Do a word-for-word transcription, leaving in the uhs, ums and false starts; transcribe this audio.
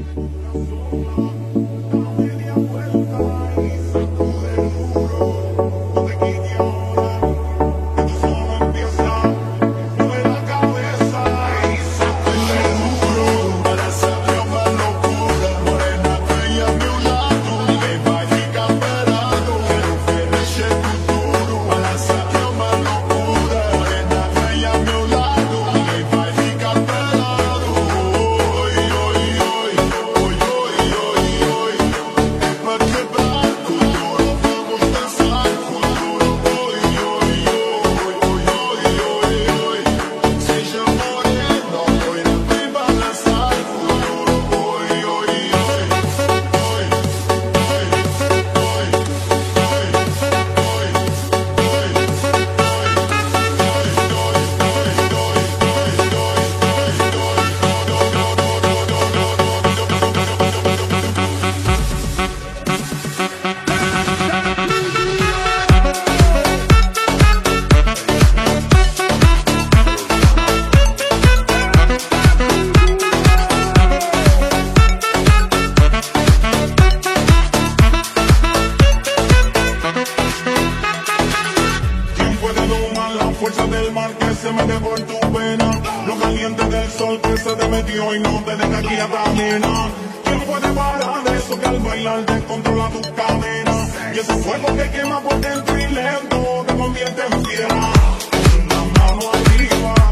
fuerza del mar que se mete por tu vena, lo caliente del sol que se te metió y no te deja aquí a camina. ¿Quién puede parar eso que al bailar descontrola tus cadenas? Y ese fuego que quema por dentro y lento te convierte en piedra. Una mano arriba.